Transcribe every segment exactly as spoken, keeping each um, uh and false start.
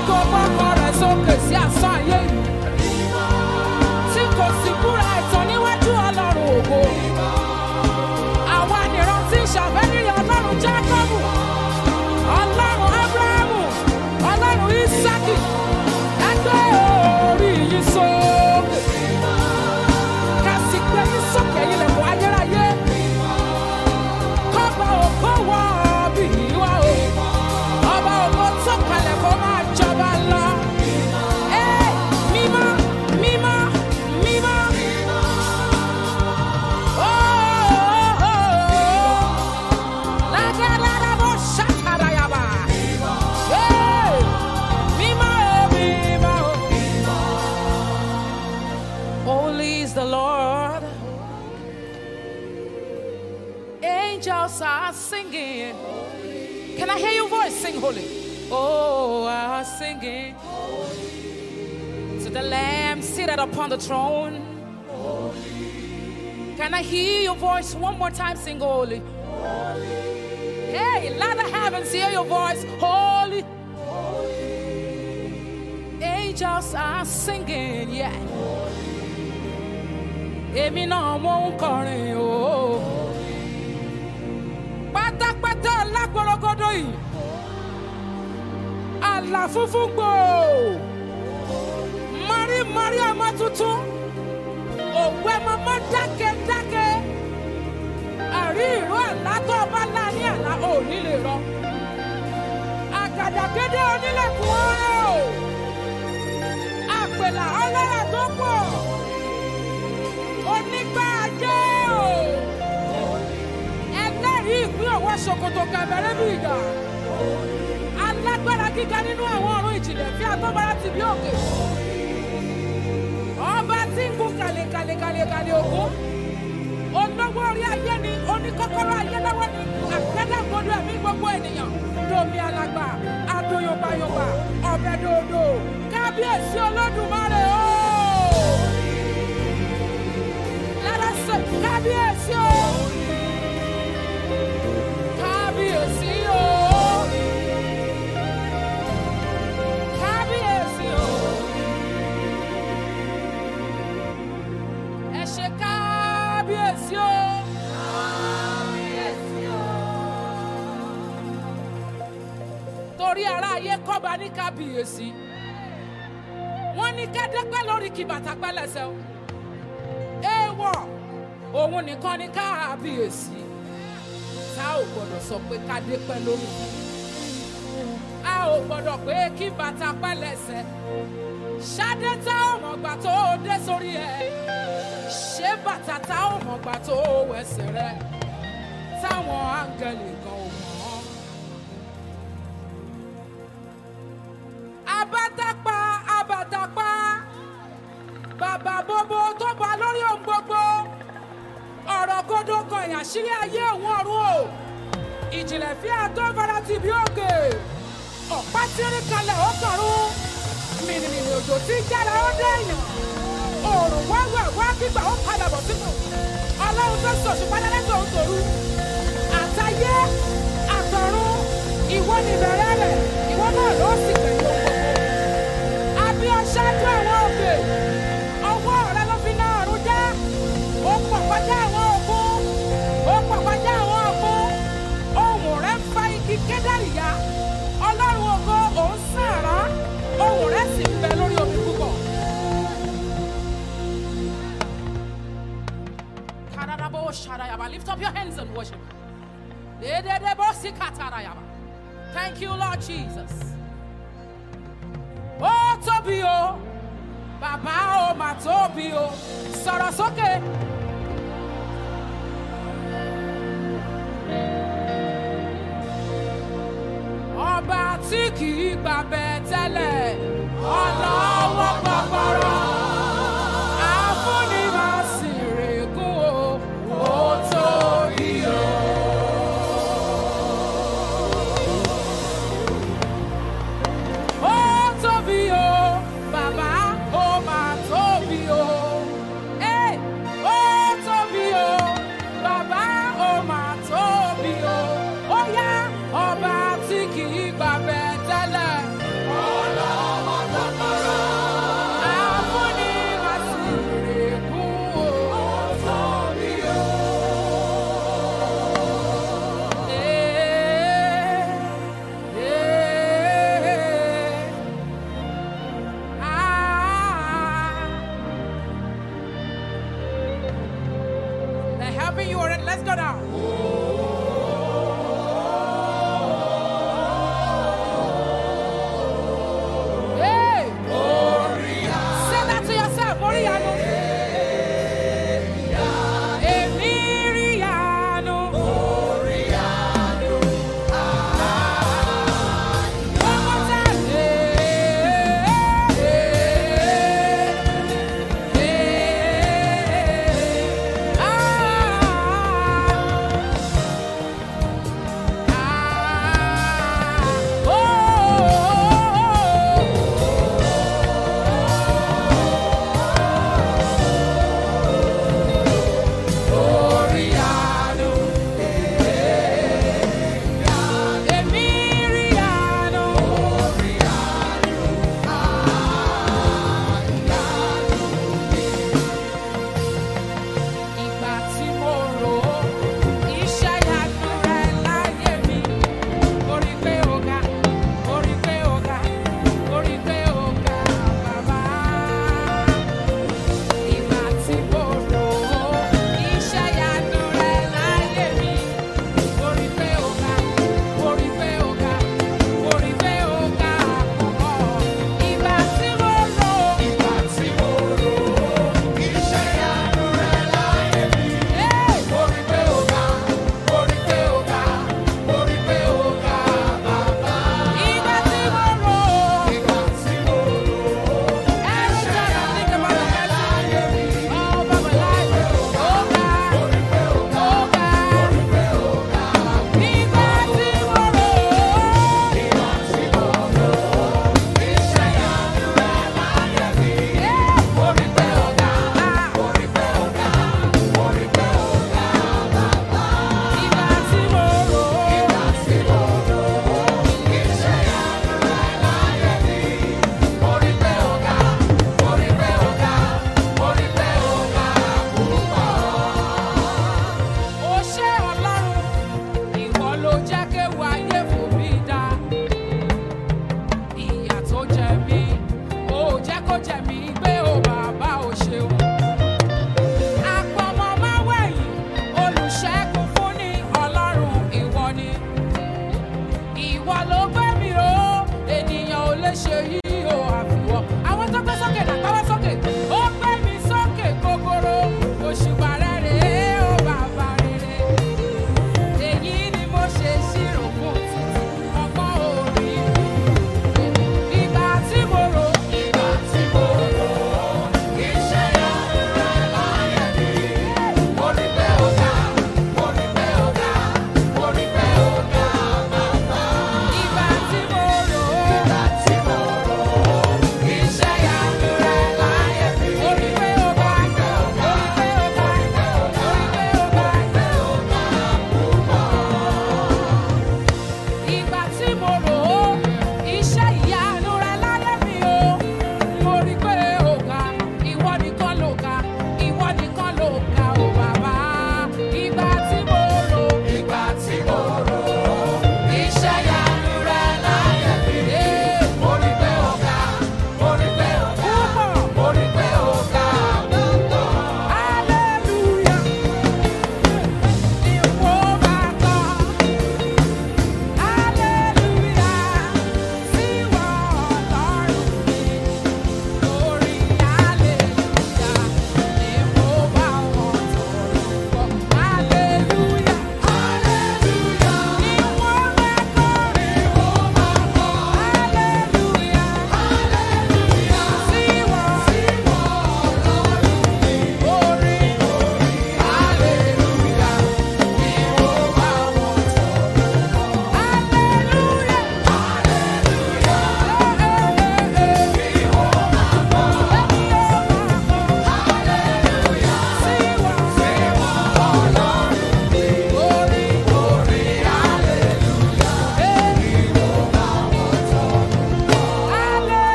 kò gbọ́kọ̀ rẹ̀ sókè sí asán ayé yìí. Tí kò sì búra ẹ̀tàn níwájú Ọlọ́run ògo. Àwa nìran tí ń ṣàfẹ́rí Ọlọ́run Jákọ́bù, Ọlọ́run Ábúráhámù, Ọlọ́run Ísákì. Ẹgbẹ́ orí yìí sókè. Ká sì gbé yín sókè ilẹ̀kùn ayérayé. Kọ́ba ògo wọ bí wá o. Ọba ògo tó kalẹ̀ kó máa jọba lọ. Ẹ́ mímọ́, mímọ́, mímọ́. Oh, oh, oh. Lágẹ̀lára bó ṣàkàrà yàbá. Ẹ́ mímọ́, mímọ́. Holy is the Lord. Angels are singing. Can I hear your voice sing holy? Oh, are singing to the Lamb seated upon the throne. Can I hear your voice one more time sing holy? Hey, let the heavens hear your voice. Holy. Angels are singing, yeah. Èmi náà mò ń kọrin o. Pátápátá lágbọ́rọ́gọ́dọ̀ yìí. Àlà funfun gbò. Mari Mari ọmọ tuntun. Òwe mọ́mọ́ dákẹ́ dákẹ́. Àrí ìró àlá tó bá lá ní àlá ò ní lè rọ. Àgàdàgédé onílẹ̀kùn ọ̀rọ̀ o. Àpèlà ọlọ́rọ̀ tó pọ̀. Onígbà ajé o. Ẹlẹ́rìí ìpín ọwọ́ ṣòkòtò kẹ̀mẹ́rẹ́ bí ìgbà. Alágbára gíga nínú àwọn ọ̀run ìjìnlẹ̀ fi àtọ́bára ti bí òkè. Ọba tí ń gún kàlẹ̀kàlẹ̀kàlẹ̀ ògún. Olówó orí ayé ni oníkọ́kọ́rọ́ ayé lọ́wọ́ ni àgbẹ̀dàgbọ́dọ̀ ẹ̀mí gbogbo ènìyàn. Domi alàgbà, adoyọ̀gbàyọ̀gbà, ọ̀bẹ dòdò. Kábíyèsí Olódùmarè o. Let us say kábíyèsí o. Kábíyèsí o. Kábíyèsí o. Ẹ ṣé kábíyèsí o. Kábíyèsí o. Torí ará ayé kọ́ba ní kábíyèsí. Wọ́n ní kẹ́dẹ́pẹ́ lórí kí bàtà pẹ́ lẹ́sẹ̀ o. Èèwọ̀ òun nìkan ní kábíyèsí. Tá ò gbọ́dọ̀ sọ pé kádé pẹ́ lórí. A ò gbọ́dọ̀ pé kí bàtà pẹ́ lẹ́sẹ̀. Ṣadé tá ò mọ̀gbà tó dé sórí ẹ̀. Ṣé bàtà tá ò mọ̀gbà tó wẹsẹ̀ rẹ̀. Táwọn áńgẹ́lì kan ò mọ̀. Abátapá, abátapá. Bàbá bóbó tó bá lórí ohun gbogbo. Ọ̀rọ̀ kodo kan ìyàṣírí ayé òun ọ̀run o. Ìjìnlẹ̀ fi àtọ́fara ti bí òkè. Ọ̀pá tí rí kalẹ̀ ó kọ̀run. Mìnìmìnì òjò tí jára ó dẹ̀yìn. Òòrùn wá wà wá kígbà ó padà bọ̀ sípò. Ọlọ́run tó sọ ṣùgbọ́n lẹ́tọ̀ ń tòru. Àtayé àtọ̀run ìwọ ni ìbẹ̀rẹ̀ rẹ̀. Ìwọ náà ló sì gbẹ̀yìn ohun gbogbo. Àbí ọ̀ṣáájú àwọn òkè. Ọwọ́ rẹ ló fi náà rú já. Ó pọ̀ kọjá àwọn òkun. Ó pọ̀ kọjá àwọn òkun. Ohùn rẹ̀ ń fa igi kédàríyá. Ọlọ́run ògo òun sàrá. Ohùn rẹ̀ sì ń bẹ lórí omi púpọ̀. Lift up your hands and worship. Thank you, Lord Jesus. Oh, tóbi o, bàbá o mà tóbi o, sọ̀rọ̀ sókè. Ọba tí kì í gbàbẹ tẹ́lẹ̀, ọlọ́wọ́ gbọ̀gbọ̀rọ̀, àfúnni máa sì règùn o, ó tóbi o. Ó tóbi o, bàbá ó mà tóbi o. Ẹ́ ó tóbi o, bàbá ó mà tóbi o. Ó yá ọba tí kì í gbàbẹ tẹ́lẹ̀, ọlọ́wọ́. ready, let's go now. Hey! Say that to yourself, Oriano. Emiriano. One more time.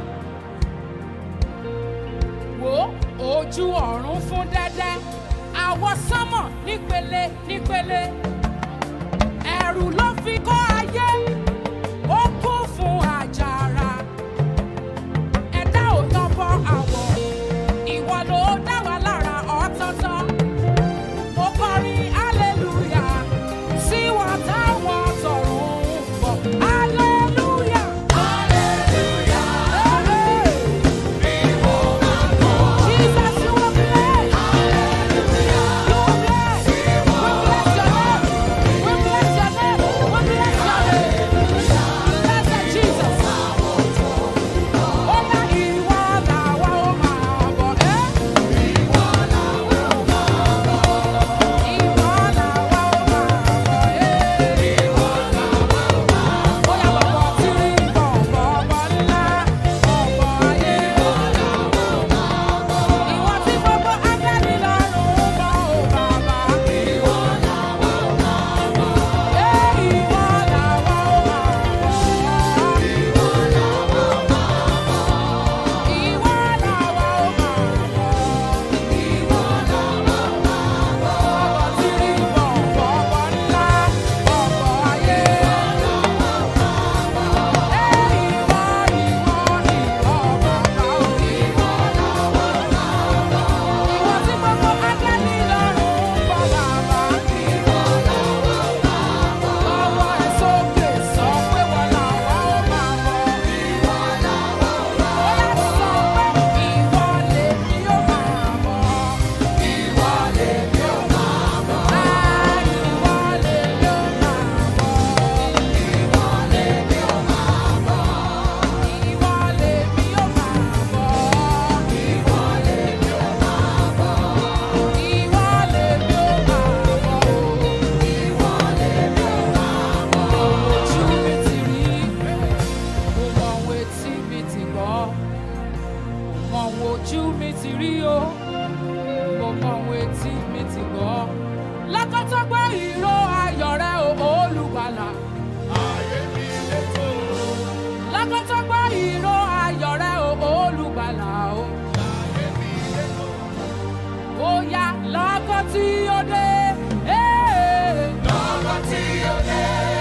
ojú ọ̀run fún dẹ́dẹ́ a àwọsánmọ̀ nípele nípele. Ẹ̀rù ló fi kọ́ ayé, ó kún fún àjàrà. Ẹ̀dá ò yan bọ àwọ̀, ìwọ ló dá wa lára ọ̀tọ̀ọ̀tọ̀. Mo kọrin hallelujah sí wọn táwọn tọ̀run ń bọ̀. Hallelujah. Hallelujah. Bí mo máa kọ́. Jesus, you will bless. Hallelujah. You will bless. We bless your name. We bless your name. We bless your name. Blessed Jesus. Ó yá ìwọ làwa ó máa bọ̀. Ẹ́. Ìwọ làwa ó máa bọ̀. Ìwọ làwa ó máa bọ̀. Ẹ́. Ìwọ làwa ó máa bọ̀. Ó yá bọ̀bọ̀ tí rí bọ̀bọ̀ ńlá, bọ̀bọ̀ ayé. Ìwọ làwa ó máa bọ̀. Ìwọ tí gbogbo áńgẹ́lì lọ́run mọ̀ ó bàbá. Ìwọ làwa ó máa bọ̀. Ẹ́. Ìwọ làwa ó máa bọ̀. Ìwọ làwa ó máa bọ̀. Ìwọ làwa ó máa bọ̀. Ìwọ làwa ó máa bọ̀. Bọ̀bọ̀ tí rí bọ̀bọ̀ ńlá, bọ̀bọ̀ ayé. Ojú mi ti rí o, mo mọ ohun etí mi ti gbọ́. Lákọ́tọ́ gbọ́ ìró ayọ̀ rẹ o, olùgbàlà. Lákọ́tọ́ gbọ́ ìró ayọ̀ rẹ o, olùgbàlà o. Ó yá lọ́kọ́ tí ó dé. Lọ́kọ́ tí ó dé.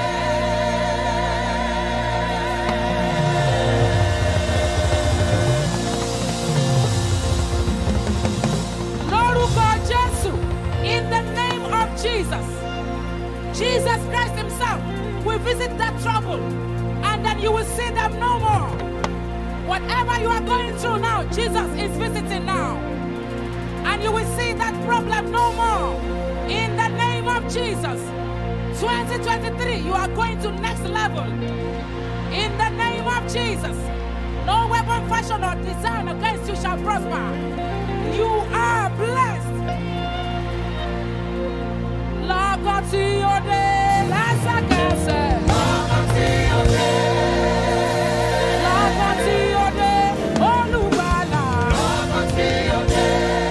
Lórúkọ Jésù, in the name of Jesus, Jesus Christ himself will visit that trouble and then you will see them no more. Whatever you are going through now, Jesus is visiting now. And you will see that problem no more. In the name of Jesus, twenty twenty-three, you are going to next level. In the name of Jesus, no weapon fashioned or designed against you shall prosper. You are blessed. Lọ́kọ́ tí ó dé lẹ́sẹ̀kẹsẹ̀. Lọ́kọ́ tí ó dé. Lọ́kọ́ tí ó dé olùgbàlà. Lọ́kọ́ tí ó dé.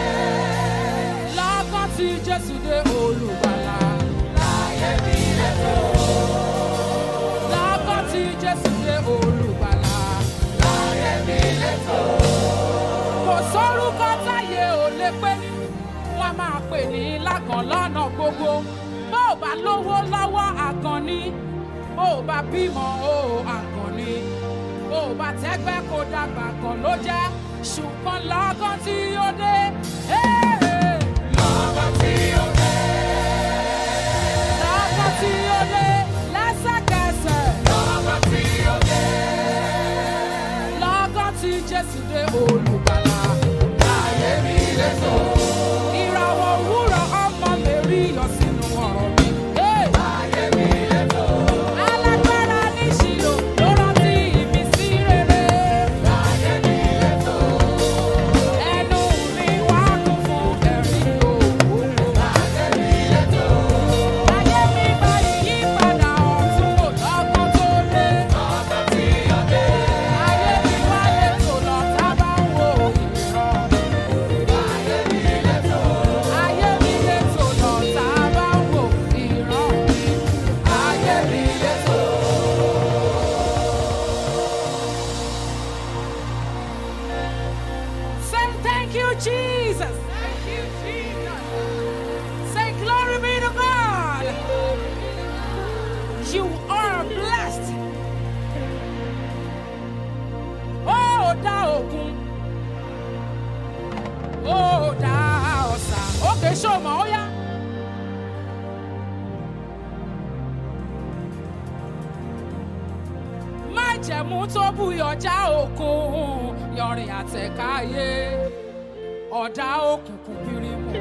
Lọ́kọ́ tí Jésù dé olùgbàlà. Láyé mi lẹ́tọ̀. Lọ́kọ́ tí Jésù dé olùgbàlà. Láyé mi lẹ́tọ̀. Kò sórúkọ táyé ò lè pé ní. Wọ́n máa pè ní lágàn lọ́nà gbogbo. Bó o bá lówó lọ́wọ́ àgàn ni. Bó o bá bímọ o àgàn ni. Bó o bá tẹ́gbẹ́ kó dàgbà kan ló jẹ́. Ṣùgbọ́n lọ́kàn tí ó dé. Lọ́kàn tí ó dé. Lọ́kàn tí ó dé lẹ́sẹ̀kẹsẹ̀. Lọ́kàn tí ó dé. Lọ́kàn tí Jésù dé olùgbàlà. Láyé mi lẹ́tọ̀. Ìràwọ̀ òwúrọ̀ ọmọ mi rí yọ sínú ọ̀rọ̀ mi. Láyé mi lẹ́tọ̀. Alágbára níṣirò ló rántí ìmísí rere. Láyé mi lẹ́tọ̀. Ẹnu mi wá kún fún ẹ̀rí òwò. Láyé mi lẹ́tọ̀. Láyé mi bá ìyípadà ọ̀tun wò lọ́kàn tó dé. Lọ́kàn tí ó dé. Láyé mi wá lẹ́tọ̀ lọ tá bá ń wo ìran. Láyé mi lẹ́tọ̀. Ayé mi lẹ́tọ̀ lọ tá bá ń wo ìran. Ayé mi lẹ́tọ̀. Say thank you, Jesus. Thank you, Jesus. dá òkun, ó dá ọ̀sà. Ókè ṣòmọ̀ ó yá. Májẹ̀mú tó buyọ̀ já òkun, yọrin àtẹ̀káyé, ọ̀dà òkùnkùn bírímù,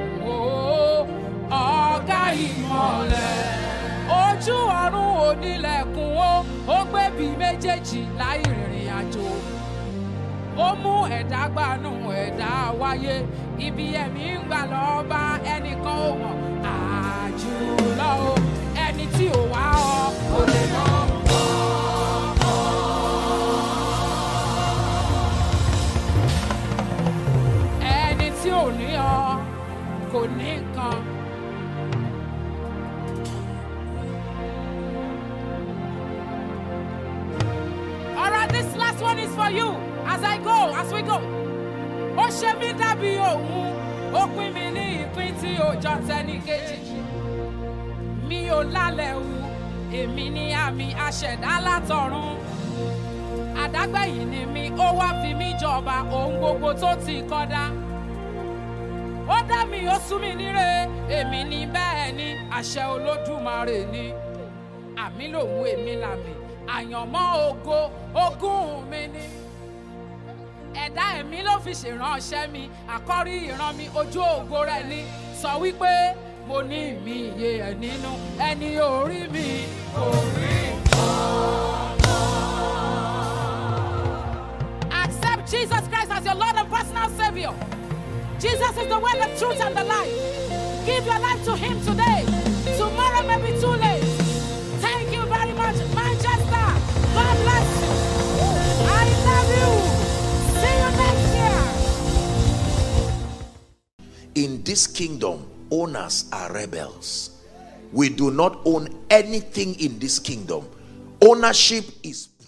ọ̀gá ìmọ̀lẹ̀, ojú ọ̀run onílẹ̀kùn ó, ó gbé bí méjèèjì láì rìnrìn àjò. Ó mú ẹ̀dá gbanú ẹ̀dá wáyé, ibi ẹ̀mí ń gbà lọ bá ẹnìkan ò mọ̀, àjùlọ o, ẹni tí ò wá ọ kò lè mọ̀. Ẹni tí ò ní ọ kò ní nǹkan. All right, this last one is for you. As I go, as we go. Ó ṣe mí dàbí òun, ó pín mi ní ìpín tí ó jọ tẹ́ni kejì. Mi ò lálẹ́ wu, èmi ní àmì aṣẹ̀dá látọ̀run. Àdágbẹ̀yìn ni mi, ó wá fi mí jọba ohun gbogbo tó ti kọ́dá. Ó dá mi, ó sú mi níre, èmi ní bẹ́ẹ̀ ni, àṣẹ Olódùmarè ni. Àmì lòun, èmi làmì, àyànmọ́ ògo, ogún mi ni. Ẹ̀dá ẹ̀mí ló fi ṣèránṣẹ́ mi, àkọ́rí ìran mi, ojú ògo rẹ̀ ni. Sọ wípé mo ní ìmí iye ẹ̀ nínú, ẹni orí mi kò rí nǹkan. Accept Jesus Christ as your Lord and personal Savior. Jesus is the way, the truth, and the life. Give your life to Him today. Tomorrow may be too late. Thank you very much, Manchester. God bless you. I love you. See you next year. In this kingdom, owners are rebels. We do not own anything in this kingdom. Ownership is